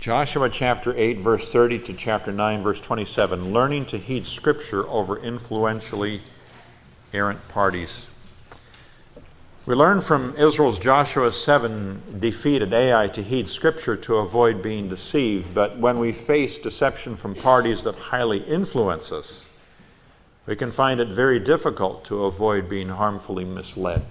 Joshua chapter 8, verse 30 to chapter 9, verse 27, learning to heed Scripture over influentially errant parties. We learn from Israel's Joshua 7 defeat at Ai to heed Scripture to avoid being deceived, but when we face deception from parties that highly influence us, we can find it very difficult to avoid being harmfully misled.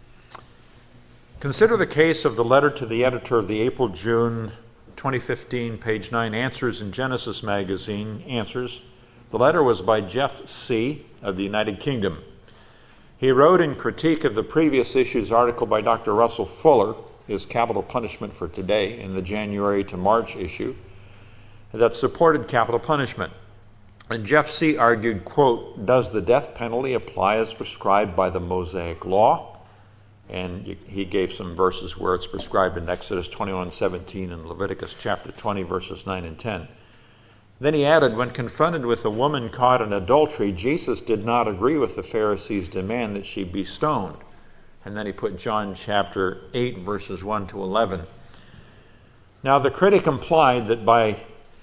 Consider the case of the letter to the editor of the April-June 2015, page 9, Answers in Genesis magazine, Answers. The letter was by Jeff C. of the United Kingdom. He wrote in critique of the previous issue's article by Dr. Russell Fuller, his Capital Punishment for Today, in the January to March issue, that supported capital punishment. And Jeff C. argued, quote, does the death penalty apply as prescribed by the Mosaic Law? And he gave some verses where it's prescribed in Exodus 21:17 and Leviticus chapter 20, verses 9 and 10. Then he added, when confronted with a woman caught in adultery, Jesus did not agree with the Pharisees' demand that she be stoned. And then he put John chapter 8, verses 1 to 11. Now the critic implied that by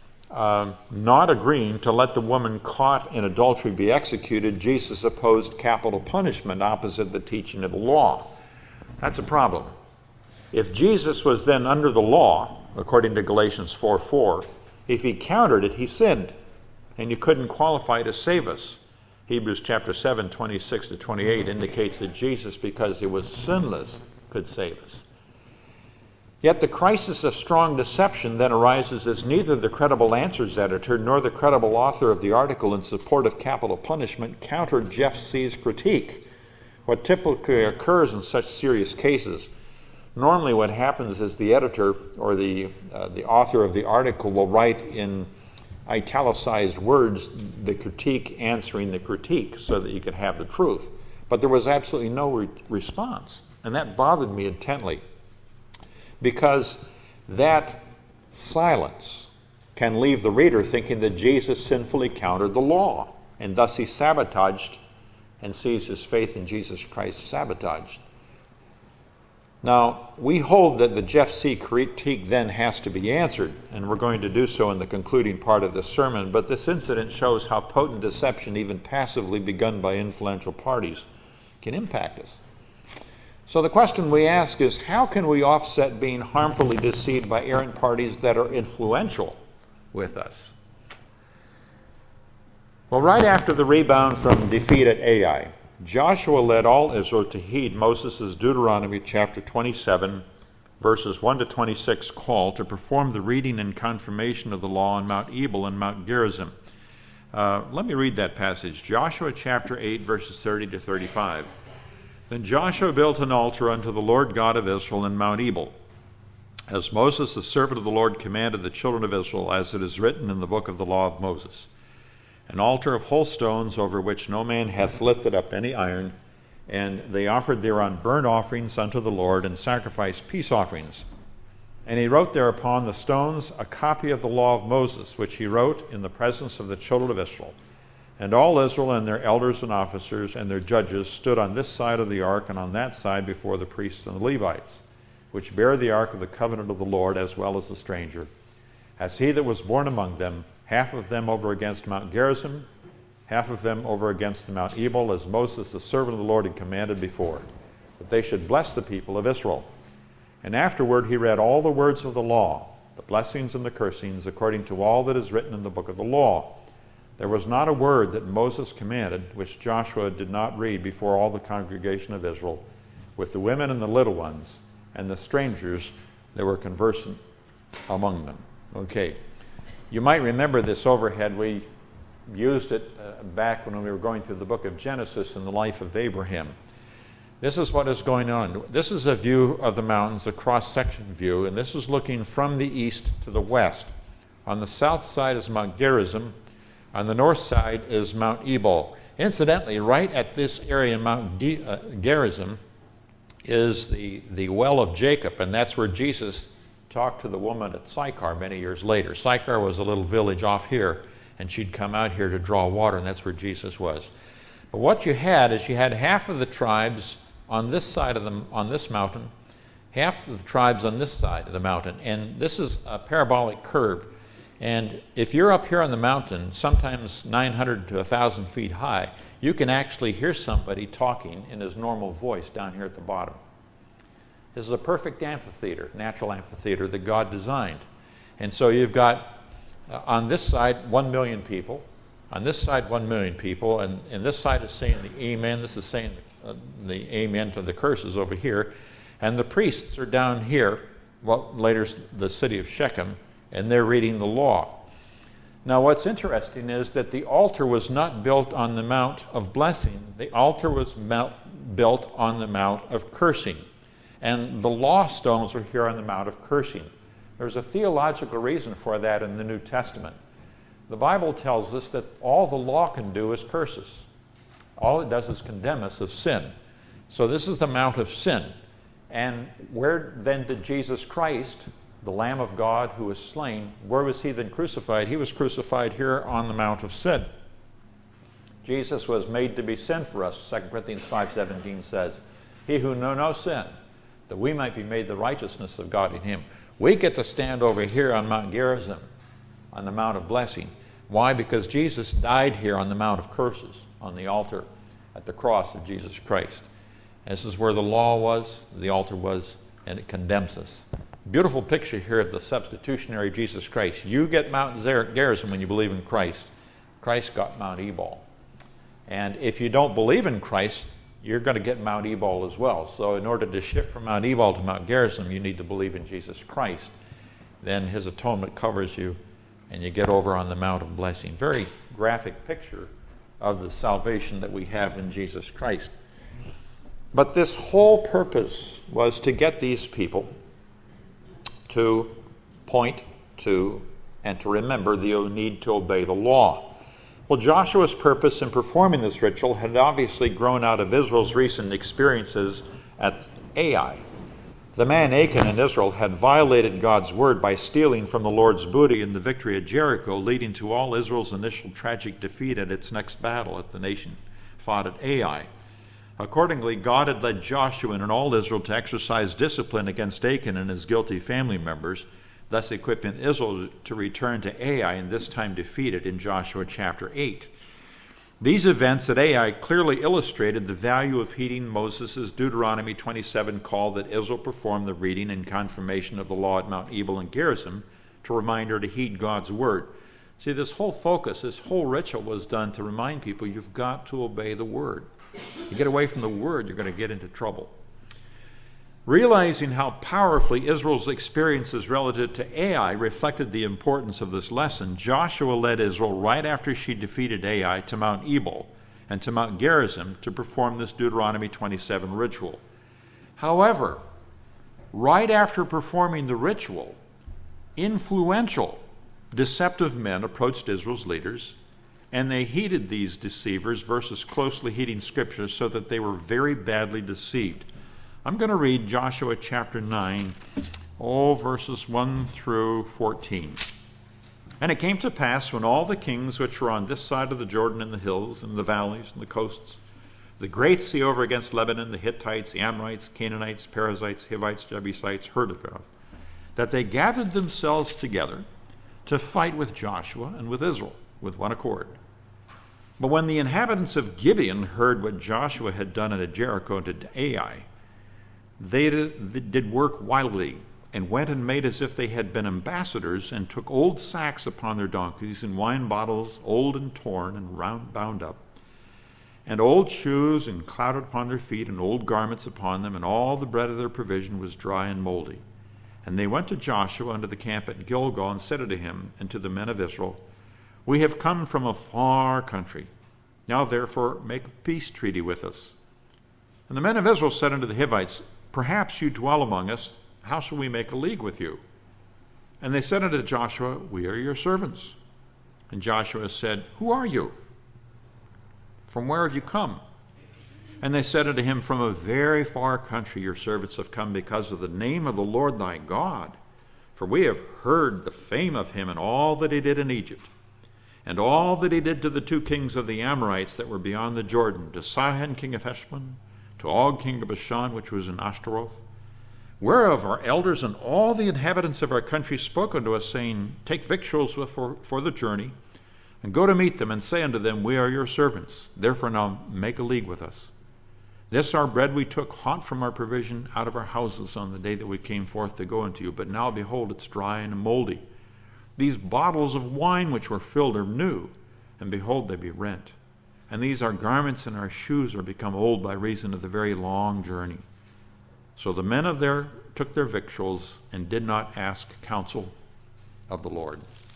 not agreeing to let the woman caught in adultery be executed, Jesus opposed capital punishment opposite the teaching of the law. That's a problem. If Jesus was then under the law, according to Galatians 4:4, if he countered it, he sinned, and you couldn't qualify to save us. Hebrews chapter 7, 26 to 28 indicates that Jesus, because he was sinless, could save us. Yet the crisis of strong deception then arises as neither the Credible Answers editor nor the credible author of the article in support of capital punishment countered Jeff C.'s critique. What typically occurs in such serious cases, normally what happens is the editor or the author of the article will write in italicized words the critique answering the critique so that you could have the truth. But there was absolutely no response, and that bothered me intently because that silence can leave the reader thinking that Jesus sinfully countered the law, and thus he sabotaged and sees his faith in Jesus Christ sabotaged. Now, we hold that the Jeff C. critique then has to be answered, and we're going to do so in the concluding part of this sermon, but this incident shows how potent deception, even passively begun by influential parties, can impact us. So the question we ask is, how can we offset being harmfully deceived by errant parties that are influential with us? Well, right after the rebound from defeat at Ai, Joshua led all Israel to heed Moses' Deuteronomy chapter 27, verses 1 to 26 call to perform the reading and confirmation of the law on Mount Ebal and Mount Gerizim. Let me read that passage. Joshua chapter 8, verses 30 to 35. Then Joshua built an altar unto the Lord God of Israel in Mount Ebal, as Moses the servant of the Lord commanded the children of Israel, as it is written in the book of the law of Moses. An altar of whole stones, over which no man hath lifted up any iron, and they offered thereon burnt offerings unto the Lord, and sacrificed peace offerings. And he wrote thereupon the stones a copy of the law of Moses, which he wrote in the presence of the children of Israel. And all Israel and their elders and officers and their judges stood on this side of the ark and on that side before the priests and the Levites, which bear the ark of the covenant of the Lord, as well as the stranger, as he that was born among them, half of them over against Mount Gerizim, half of them over against the Mount Ebal, as Moses the servant of the Lord had commanded before, that they should bless the people of Israel. And afterward he read all the words of the law, the blessings and the cursings, according to all that is written in the book of the law. There was not a word that Moses commanded which Joshua did not read before all the congregation of Israel, with the women and the little ones, and the strangers that were conversant among them. Okay. You might remember this overhead. We used it back when we were going through the book of Genesis in the life of Abraham. This is what is going on. This is a view of the mountains, a cross-section view, and this is looking from the east to the west. On the south side is Mount Gerizim. On the north side is Mount Ebal. Incidentally, right at this area in Mount Gerizim is the well of Jacob, and that's where Jesus talked to the woman at Sychar many years later. Sychar was a little village off here, and she'd come out here to draw water, and that's where Jesus was. But what you had is you had half of the tribes on this side of on this mountain, half of the tribes on this side of the mountain. And this is a parabolic curve. And if you're up here on the mountain, sometimes 900 to 1,000 feet high, you can actually hear somebody talking in his normal voice down here at the bottom. This is a perfect amphitheater, natural amphitheater that God designed. And so you've got on this side 1 million people, on this side 1 million people, and this side is saying the amen, this is saying the amen to the curses over here, and the priests are down here, well, later the city of Shechem, and they're reading the law. Now what's interesting is that the altar was not built on the Mount of Blessing. The altar was built on the Mount of Cursing. And the law stones are here on the Mount of Cursing. There's a theological reason for that in the New Testament. The Bible tells us that all the law can do is curse us. All it does is condemn us of sin. So this is the Mount of Sin. And where then did Jesus Christ, the Lamb of God who was slain, where was he then crucified? He was crucified here on the Mount of Sin. Jesus was made to be sin for us. 2 Corinthians 5:17 says, he who knew no sin, that we might be made the righteousness of God in him. We get to stand over here on Mount Gerizim, on the Mount of Blessing. Why? Because Jesus died here on the Mount of Curses, on the altar at the cross of Jesus Christ. This is where the law was, the altar was, and it condemns us. Beautiful picture here of the substitutionary Jesus Christ. You get Mount Gerizim when you believe in Christ. Christ got Mount Ebal. And if you don't believe in Christ, you're going to get Mount Ebal as well. So in order to shift from Mount Ebal to Mount Gerizim, you need to believe in Jesus Christ. Then his atonement covers you, and you get over on the Mount of Blessing. Very graphic picture of the salvation that we have in Jesus Christ. But this whole purpose was to get these people to point to and to remember the need to obey the law. Well, Joshua's purpose in performing this ritual had obviously grown out of Israel's recent experiences at Ai. The man Achan in Israel had violated God's word by stealing from the Lord's booty in the victory at Jericho, leading to all Israel's initial tragic defeat at its next battle that the nation fought at Ai. Accordingly, God had led Joshua and all Israel to exercise discipline against Achan and his guilty family members, thus equipping Israel to return to Ai, and this time defeated in Joshua chapter 8. These events at Ai clearly illustrated the value of heeding Moses' Deuteronomy 27 call that Israel perform the reading and confirmation of the law at Mount Ebal and Gerizim to remind her to heed God's word. See, this whole focus, this whole ritual was done to remind people you've got to obey the word. You get away from the word, you're going to get into trouble. Realizing how powerfully Israel's experiences relative to Ai reflected the importance of this lesson, Joshua led Israel right after she defeated Ai to Mount Ebal and to Mount Gerizim to perform this Deuteronomy 27 ritual. However, right after performing the ritual, influential, deceptive men approached Israel's leaders, and they heeded these deceivers versus closely heeding Scripture so that they were very badly deceived. I'm going to read Joshua chapter 9, verses 1 through 14. And it came to pass when all the kings which were on this side of the Jordan in the hills and the valleys and the coasts, the great sea over against Lebanon, the Hittites, the Amorites, Canaanites, Perizzites, Hivites, Jebusites, heard of, that they gathered themselves together to fight with Joshua and with Israel with one accord. But when the inhabitants of Gibeon heard what Joshua had done at Jericho and at Ai, they did work wildly and went and made as if they had been ambassadors and took old sacks upon their donkeys and wine bottles old and torn and bound up, and old shoes and clouded upon their feet and old garments upon them, and all the bread of their provision was dry and moldy. And they went to Joshua unto the camp at Gilgal and said unto him and to the men of Israel, We have come from a far country. Now therefore make a peace treaty with us. And the men of Israel said unto the Hivites, Perhaps you dwell among us. How shall we make a league with you? And they said unto Joshua, We are your servants. And Joshua said, Who are you? From where have you come? And they said unto him, From a very far country your servants have come because of the name of the Lord thy God. For we have heard the fame of him and all that he did in Egypt, and all that he did to the two kings of the Amorites that were beyond the Jordan, to Sihon king of Heshbon, to Og king of Bashan, which was in Ashtaroth. Whereof our elders and all the inhabitants of our country spoke unto us, saying, Take victuals for the journey, and go to meet them, and say unto them, We are your servants. Therefore now make a league with us. This our bread we took hot from our provision out of our houses on the day that we came forth to go unto you. But now, behold, it's dry and moldy. These bottles of wine which were filled are new, and behold, they be rent. And these our garments and our shoes are become old by reason of the very long journey. So the men of there took their victuals and did not ask counsel of the Lord.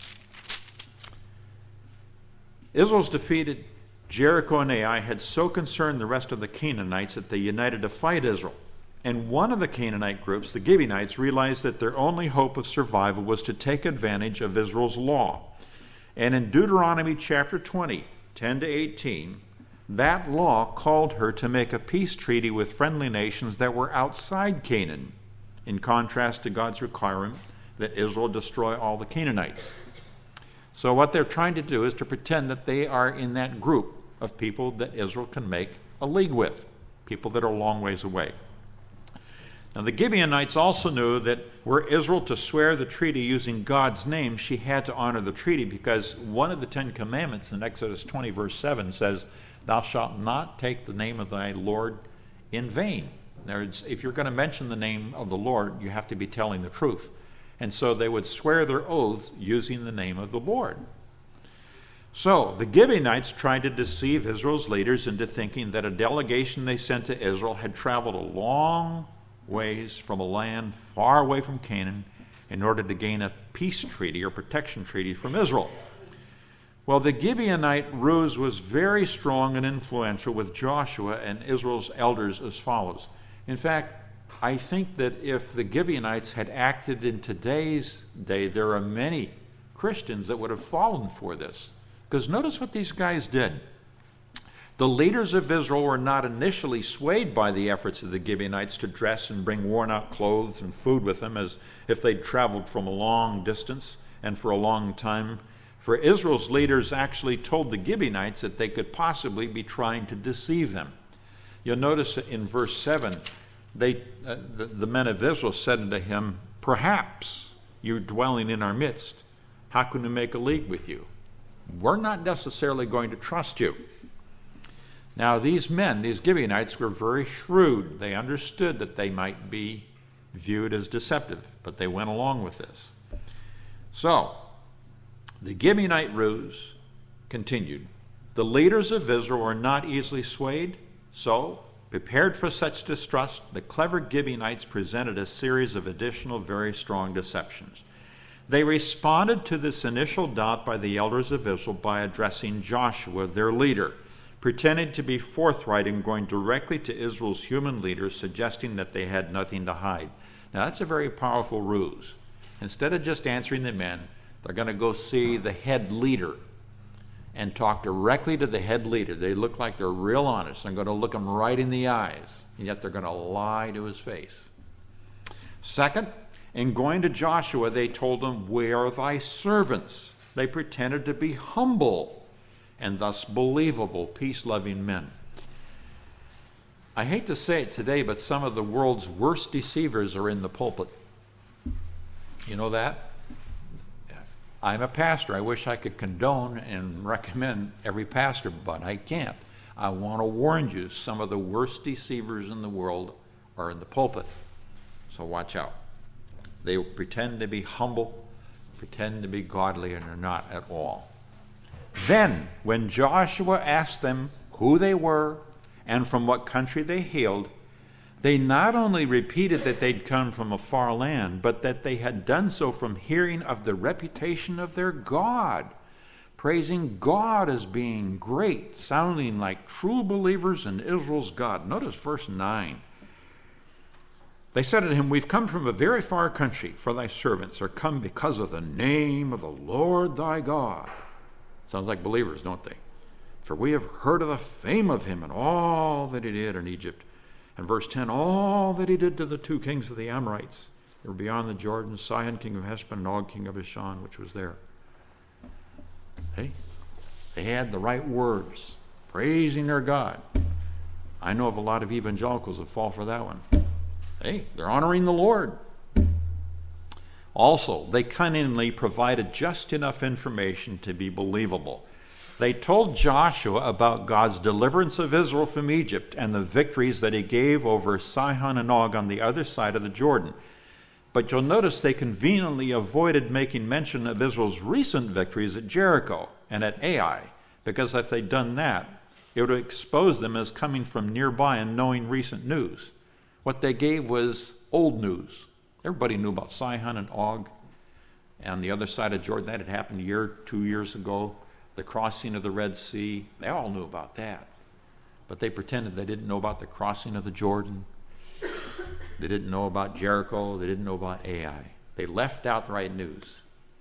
Israel's defeat at Jericho and Ai had so concerned the rest of the Canaanites that they united to fight Israel. And one of the Canaanite groups, the Gibeonites, realized that their only hope of survival was to take advantage of Israel's law. And in Deuteronomy chapter 20, 10 to 18, that law called her to make a peace treaty with friendly nations that were outside Canaan, in contrast to God's requirement that Israel destroy all the Canaanites. So what they're trying to do is to pretend that they are in that group of people that Israel can make a league with, people that are a long ways away. Now the Gibeonites also knew that were Israel to swear the treaty using God's name, she had to honor the treaty, because one of the 10 Commandments in Exodus 20 verse 7 says, Thou shalt not take the name of thy Lord in vain. If you're going to mention the name of the Lord, you have to be telling the truth. And so they would swear their oaths using the name of the Lord. So the Gibeonites tried to deceive Israel's leaders into thinking that a delegation they sent to Israel had traveled a long ways from a land far away from Canaan in order to gain a peace treaty or protection treaty from Israel. Well, the Gibeonite ruse was very strong and influential with Joshua and Israel's elders as follows. In fact, I think that if the Gibeonites had acted in today's day, there are many Christians that would have fallen for this. Because notice what these guys did. The leaders of Israel were not initially swayed by the efforts of the Gibeonites to dress and bring worn-out clothes and food with them, as if they'd traveled from a long distance and for a long time. For Israel's leaders actually told the Gibeonites that they could possibly be trying to deceive them. You'll notice in verse 7, the men of Israel said unto him, Perhaps you're dwelling in our midst. How can we make a league with you? We're not necessarily going to trust you. Now these men, these Gibeonites, were very shrewd. They understood that they might be viewed as deceptive, but they went along with this. So, the Gibeonite ruse continued. The leaders of Israel were not easily swayed, so, prepared for such distrust, the clever Gibeonites presented a series of additional very strong deceptions. They responded to this initial doubt by the elders of Israel by addressing Joshua, their leader, pretending to be forthright and going directly to Israel's human leaders, suggesting that they had nothing to hide. Now that's a very powerful ruse. Instead of just answering the men, they're going to go see the head leader and talk directly to the head leader. They look like they're real honest. They're going to look him right in the eyes, and yet they're going to lie to his face. Second, in going to Joshua, they told him, We are thy servants. They pretended to be humble and thus believable, peace-loving men. I hate to say it today, but some of the world's worst deceivers are in the pulpit. You know that? I'm a pastor. I wish I could condone and recommend every pastor, but I can't. I want to warn you, some of the worst deceivers in the world are in the pulpit. So watch out. They pretend to be humble, pretend to be godly, and are not at all. Then, when Joshua asked them who they were and from what country they hailed, they not only repeated that they'd come from a far land, but that they had done so from hearing of the reputation of their God, praising God as being great, sounding like true believers in Israel's God. Notice verse 9. They said to him, We've come from a very far country, for thy servants are come because of the name of the Lord thy God. Sounds like believers, don't they? For we have heard of the fame of him and all that he did in Egypt. And verse 10, all that he did to the 2 kings of the Amorites that were beyond the Jordan, Sihon, king of Heshbon, and Og, king of Bashan, which was there. Hey, they had the right words, praising their God. I know of a lot of evangelicals that fall for that one. Hey, they're honoring the Lord. Also, they cunningly provided just enough information to be believable. They told Joshua about God's deliverance of Israel from Egypt and the victories that he gave over Sihon and Og on the other side of the Jordan. But you'll notice they conveniently avoided making mention of Israel's recent victories at Jericho and at Ai, because if they'd done that, it would have exposed them as coming from nearby and knowing recent news. What they gave was old news. Everybody knew about Sihon and Og on the other side of Jordan. That had happened a year, 2 years ago. The crossing of the Red Sea. They all knew about that. But they pretended they didn't know about the crossing of the Jordan. They didn't know about Jericho. They didn't know about Ai. They left out the right news.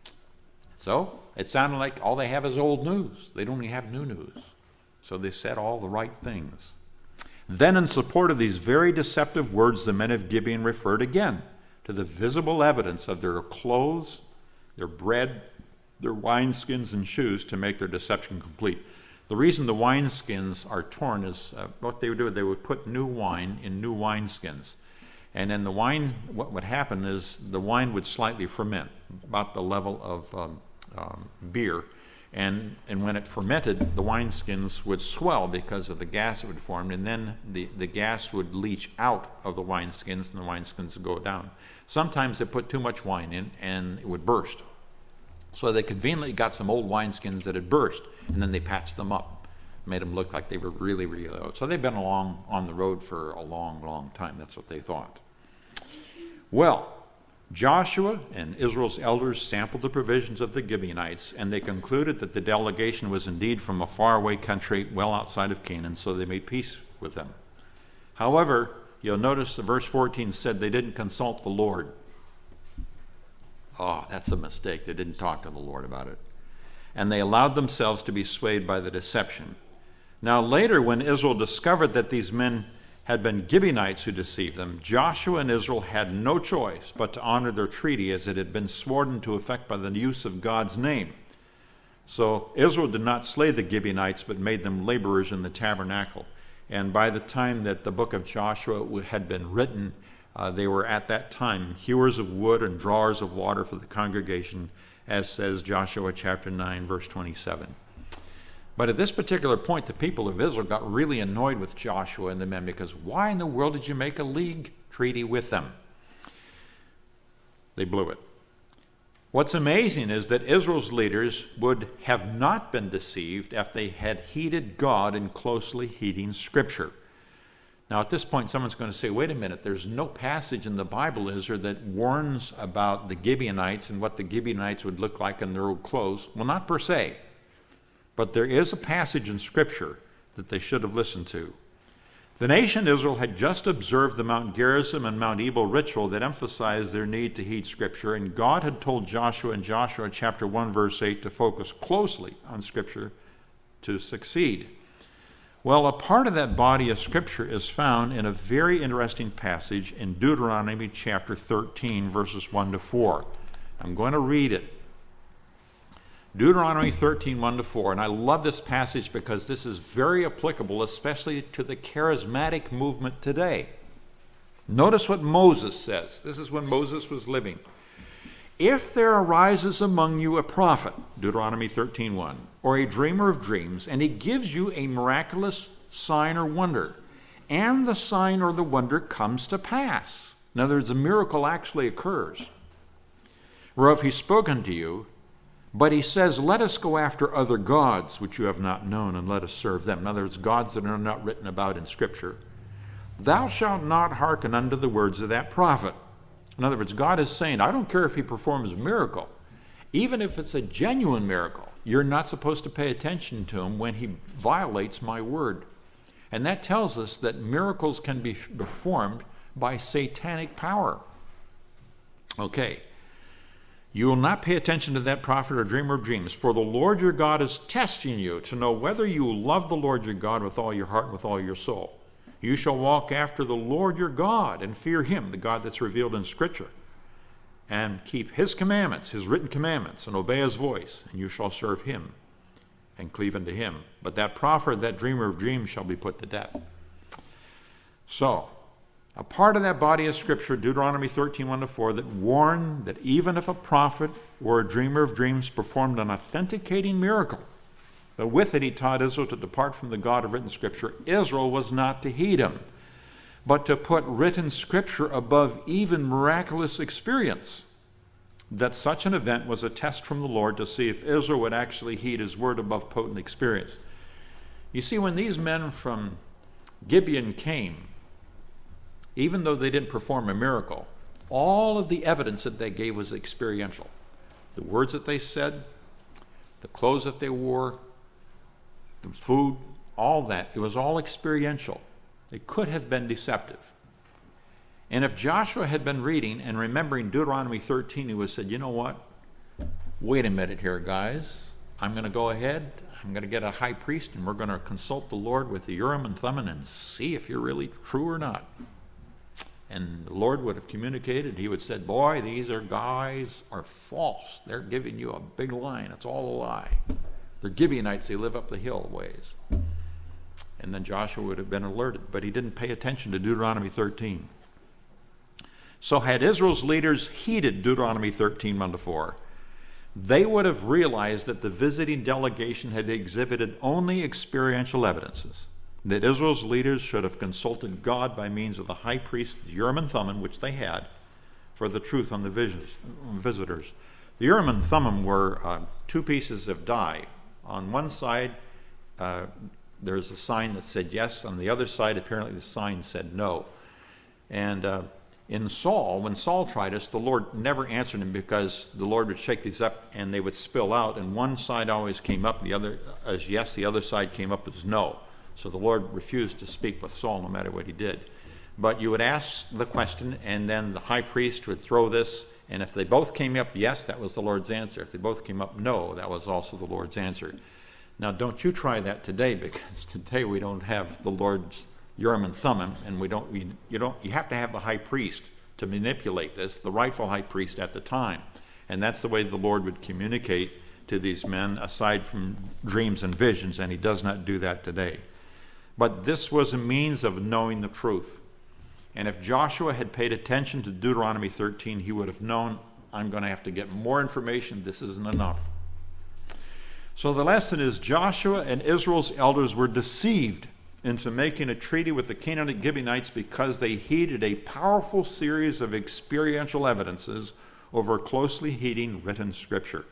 So it sounded like all they have is old news. They don't even have new news. So they said all the right things. Then in support of these very deceptive words, the men of Gibeon referred again to the visible evidence of their clothes, their bread, their wineskins and shoes to make their deception complete. The reason the wineskins are torn is what they would do, they would put new wine in new wineskins. And then the wine, what would happen is the wine would slightly ferment, about the level of beer. And when it fermented, the wineskins would swell because of the gas that would form, and then the gas would leach out of the wineskins, and the wineskins would go down. Sometimes they put too much wine in, and it would burst. So they conveniently got some old wineskins that had burst, and then they patched them up, made them look like they were really, really old. So they've been along on the road for a long, long time. That's what they thought. Well, Joshua and Israel's elders sampled the provisions of the Gibeonites, and they concluded that the delegation was indeed from a faraway country well outside of Canaan, so they made peace with them. However, you'll notice that verse 14 said they didn't consult the Lord. Oh, that's a mistake. They didn't talk to the Lord about it. And they allowed themselves to be swayed by the deception. Now later, when Israel discovered that these men had been Gibeonites who deceived them, Joshua and Israel had no choice but to honor their treaty as it had been sworn into effect by the use of God's name. So Israel did not slay the Gibeonites, but made them laborers in the tabernacle. And by the time that the book of Joshua had been written, they were at that time hewers of wood and drawers of water for the congregation, as says Joshua chapter 9, verse 27. But at this particular point, the people of Israel got really annoyed with Joshua and the men, because why in the world did you make a league treaty with them? They blew it. What's amazing is that Israel's leaders would have not been deceived if they had heeded God and closely heeding Scripture. Now, at this point, someone's going to say, wait a minute, there's no passage in the Bible, is there, that warns about the Gibeonites and what the Gibeonites would look like in their old clothes? Well, not per se. But there is a passage in Scripture that they should have listened to. The nation Israel had just observed the Mount Gerizim and Mount Ebal ritual that emphasized their need to heed Scripture, and God had told Joshua in Joshua chapter 1, verse 8 to focus closely on Scripture to succeed. Well, a part of that body of Scripture is found in a very interesting passage in Deuteronomy chapter 13, verses 1 to 4. I'm going to read it. Deuteronomy 13, 1 to 4. And I love this passage because this is very applicable, especially to the charismatic movement today. Notice what Moses says. This is when Moses was living. If there arises among you a prophet, Deuteronomy 13, 1, or a dreamer of dreams, and he gives you a miraculous sign or wonder, and the sign or the wonder comes to pass. In other words, a miracle actually occurs. Or if he's spoken to you, but he says, let us go after other gods which you have not known, and let us serve them. In other words, gods that are not written about in Scripture. Thou shalt not hearken unto the words of that prophet. In other words, God is saying, I don't care if he performs a miracle. Even if it's a genuine miracle, you're not supposed to pay attention to him when he violates my word. And that tells us that miracles can be performed by satanic power. Okay. You will not pay attention to that prophet or dreamer of dreams, for the Lord your God is testing you to know whether you love the Lord your God with all your heart and with all your soul. You shall walk after the Lord your God and fear him, the God that's revealed in Scripture, and keep his commandments, his written commandments, and obey his voice, and you shall serve him and cleave unto him. But that prophet, that dreamer of dreams, shall be put to death. So, a part of that body of Scripture, Deuteronomy 13, 1-4, that warned that even if a prophet or a dreamer of dreams performed an authenticating miracle, but with it he taught Israel to depart from the God of written Scripture, Israel was not to heed him, but to put written Scripture above even miraculous experience, that such an event was a test from the Lord to see if Israel would actually heed his word above potent experience. You see, when these men from Gibeon came, even though they didn't perform a miracle, all of the evidence that they gave was experiential. The words that they said, the clothes that they wore, the food, all that, it was all experiential. It could have been deceptive. And if Joshua had been reading and remembering Deuteronomy 13, he would have said, you know what? Wait a minute here, guys. I'm going to go ahead. I'm going to get a high priest, and we're going to consult the Lord with the Urim and Thummim and see if you're really true or not. And the Lord would have communicated. He would have said, boy, these guys are false. They're giving you a big line. It's all a lie. They're Gibeonites. They live up the hill ways. And then Joshua would have been alerted. But he didn't pay attention to Deuteronomy 13. So had Israel's leaders heeded Deuteronomy 13, 1-4, they would have realized that the visiting delegation had exhibited only experiential evidences, that Israel's leaders should have consulted God by means of the high priest Urim and Thummim, which they had, for the truth on the visitors. The Urim and Thummim were two pieces of dye. On one side, there's a sign that said yes. On the other side, apparently the sign said no. And in Saul, when Saul tried us, the Lord never answered him because the Lord would shake these up and they would spill out, and one side always came up, the other as yes, the other side came up as no. So the Lord refused to speak with Saul no matter what he did. But you would ask the question, and then the high priest would throw this, and if they both came up yes, that was the Lord's answer. If they both came up no, that was also the Lord's answer. Now don't you try that today, because today we don't have the Lord's Urim and Thummim, and you have to have the high priest to manipulate this, the rightful high priest at the time. And that's the way the Lord would communicate to these men, aside from dreams and visions, and he does not do that today. But this was a means of knowing the truth. And if Joshua had paid attention to Deuteronomy 13, he would have known, I'm going to have to get more information. This isn't enough. So the lesson is Joshua and Israel's elders were deceived into making a treaty with the Canaanite Gibeonites because they heeded a powerful series of experiential evidences over closely heeding written Scripture.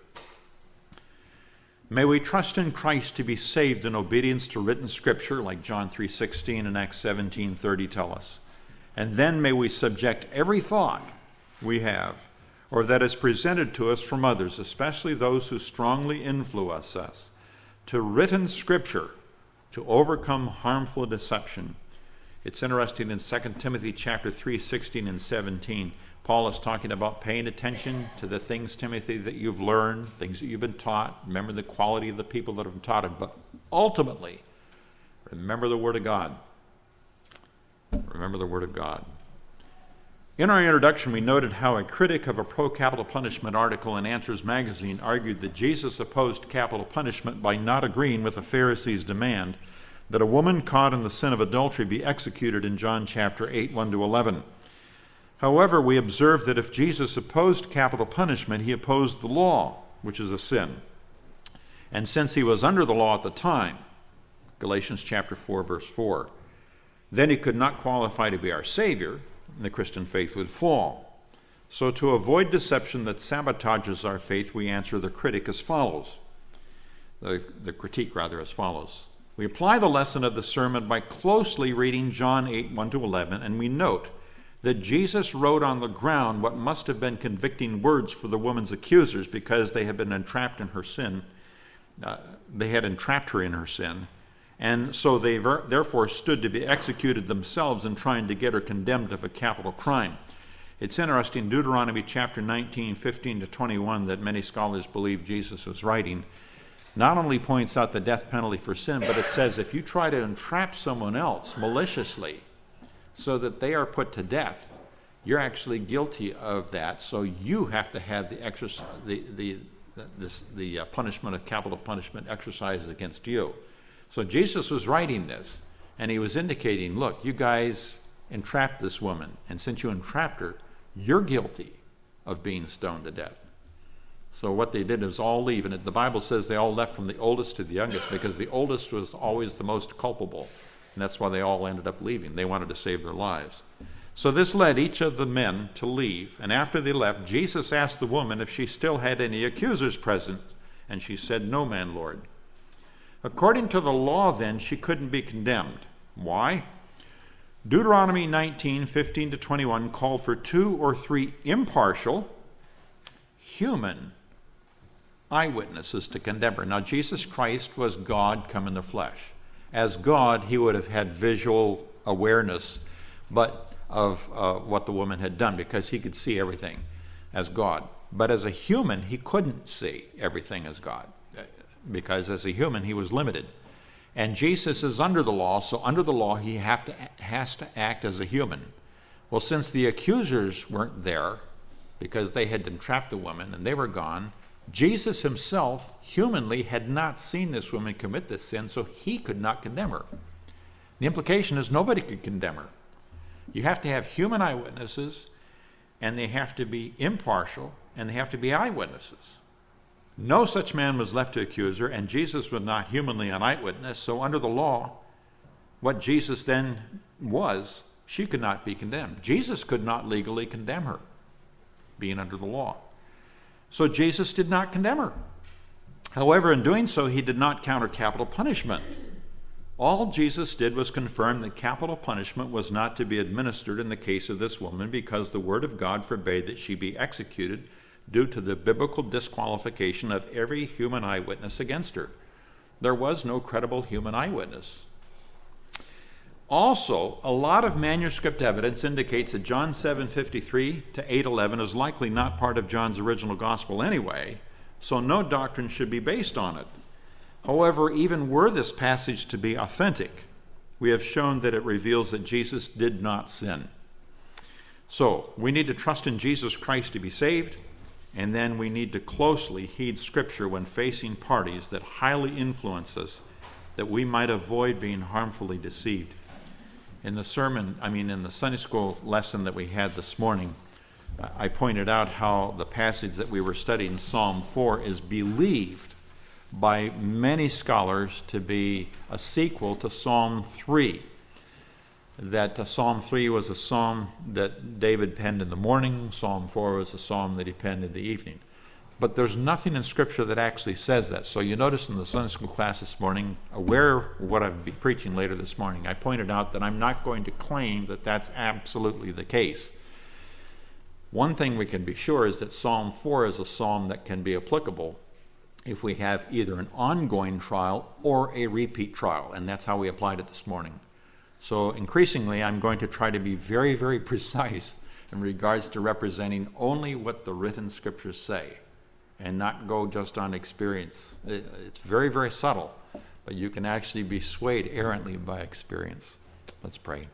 May we trust in Christ to be saved in obedience to written Scripture, like John 3:16 and Acts 17:30 tell us. And then may we subject every thought we have, or that is presented to us from others, especially those who strongly influence us, to written Scripture, to overcome harmful deception. It's interesting in 2 Timothy chapter 3, 16 and 17, Paul is talking about paying attention to the things, Timothy, that you've learned, things that you've been taught. Remember the quality of the people that have taught it, but ultimately, remember the Word of God. Remember the Word of God. In our introduction, we noted how a critic of a pro-capital punishment article in Answers magazine argued that Jesus opposed capital punishment by not agreeing with the Pharisees' demand that a woman caught in the sin of adultery be executed in John chapter 8, 1-11. However, we observe that if Jesus opposed capital punishment, he opposed the law, which is a sin. And since he was under the law at the time, Galatians chapter 4, verse 4, then he could not qualify to be our Savior, and the Christian faith would fall. So to avoid deception that sabotages our faith, we answer the critic as follows. The critique, rather, as follows. We apply the lesson of the sermon by closely reading John 8, 1-11, and we note that Jesus wrote on the ground what must have been convicting words for the woman's accusers because they had been entrapped in her sin. They had entrapped her in her sin. And so they therefore stood to be executed themselves in trying to get her condemned of a capital crime. It's interesting, Deuteronomy chapter 19, 15-21, that many scholars believe Jesus was writing, not only points out the death penalty for sin, but it says if you try to entrap someone else maliciously so that they are put to death, you're actually guilty of that, so you have to have the punishment of capital punishment exercised against you. So Jesus was writing this, and he was indicating, look, you guys, entrapped this woman. And since you entrapped her, you're guilty of being stoned to death. So what they did is all leave. And the Bible says they all left from the oldest to the youngest because the oldest was always the most culpable. And that's why they all ended up leaving. They wanted to save their lives. So this led each of the men to leave. And after they left, Jesus asked the woman if she still had any accusers present. And she said, "No man, Lord." According to the law, then, she couldn't be condemned. Why? Deuteronomy 19:15-21 called for 2 or 3 impartial, human eyewitnesses to condemn her. Now, Jesus Christ was God come in the flesh. As God, he would have had visual awareness of what the woman had done because he could see everything as God. But as a human, he couldn't see everything as God because as a human, he was limited. And Jesus is under the law, so under the law, he has to act as a human. Well, since the accusers weren't there because they had entrapped the woman and they were gone, Jesus himself, humanly, had not seen this woman commit this sin, so he could not condemn her. The implication is nobody could condemn her. You have to have human eyewitnesses, and they have to be impartial, and they have to be eyewitnesses. No such man was left to accuse her, and Jesus was not humanly an eyewitness, so under the law, what Jesus then was, she could not be condemned. Jesus could not legally condemn her, being under the law. So Jesus did not condemn her. However, in doing so, he did not counter capital punishment. All Jesus did was confirm that capital punishment was not to be administered in the case of this woman because the word of God forbade that she be executed due to the biblical disqualification of every human eyewitness against her. There was no credible human eyewitness. Also, a lot of manuscript evidence indicates that John 7:53 to 8:11 is likely not part of John's original gospel anyway, so no doctrine should be based on it. However, even were this passage to be authentic, we have shown that it reveals that Jesus did not sin. So, we need to trust in Jesus Christ to be saved, and then we need to closely heed Scripture when facing parties that highly influence us, that we might avoid being harmfully deceived. In the Sunday school lesson that we had this morning, I pointed out how the passage that we were studying, Psalm 4, is believed by many scholars to be a sequel to Psalm 3. That Psalm 3 was a psalm that David penned in the morning. Psalm 4 was a psalm that he penned in the evening. But there's nothing in Scripture that actually says that. So you notice in the Sunday school class this morning, aware of what I'll be preaching later this morning, I pointed out that I'm not going to claim that that's absolutely the case. One thing we can be sure is that Psalm 4 is a psalm that can be applicable if we have either an ongoing trial or a repeat trial, and that's how we applied it this morning. So increasingly, I'm going to try to be very, very precise in regards to representing only what the written Scriptures say and not go just on experience. It's very, very subtle, but you can actually be swayed errantly by experience. Let's pray.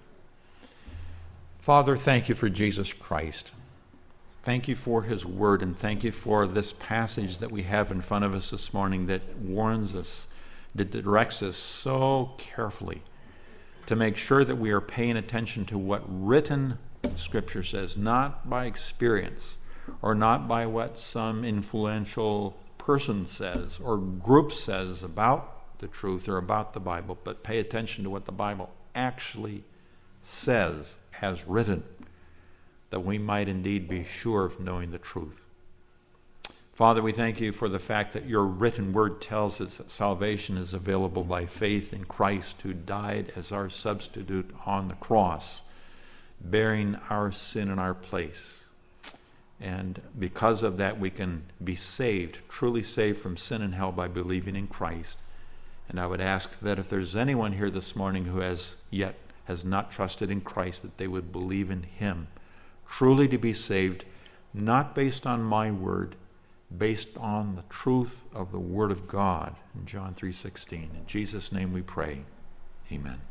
Father, thank you for Jesus Christ. Thank you for his word, and thank you for this passage that we have in front of us this morning that warns us, that directs us so carefully to make sure that we are paying attention to what written Scripture says, not by experience or not by what some influential person says or group says about the truth or about the Bible, but pay attention to what the Bible actually says as written, that we might indeed be sure of knowing the truth. Father, we thank you for the fact that your written word tells us that salvation is available by faith in Christ, who died as our substitute on the cross, bearing our sin in our place. And because of that, we can be saved, truly saved from sin and hell by believing in Christ. And I would ask that if there's anyone here this morning who has not trusted in Christ, that they would believe in him, truly to be saved, not based on my word, based on the truth of the Word of God in John 3:16. In Jesus' name we pray. Amen.